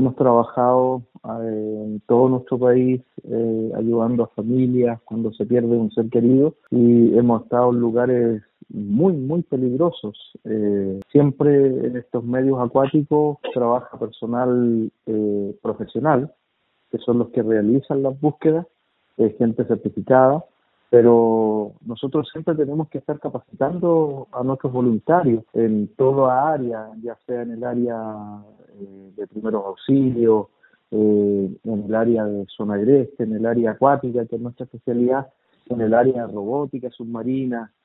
hemos trabajado en todo nuestro país ayudando a familias cuando se pierde un ser querido y hemos estado en lugares muy, muy peligrosos. Siempre en estos medios acuáticos trabaja personal profesional, que son los que realizan las búsquedas, gente certificada, pero nosotros siempre tenemos que estar capacitando a nuestros voluntarios en toda área, ya sea en el área de primeros auxilios, en el área de zona agreste, en el área acuática, que es nuestra especialidad, en el área de robótica submarina,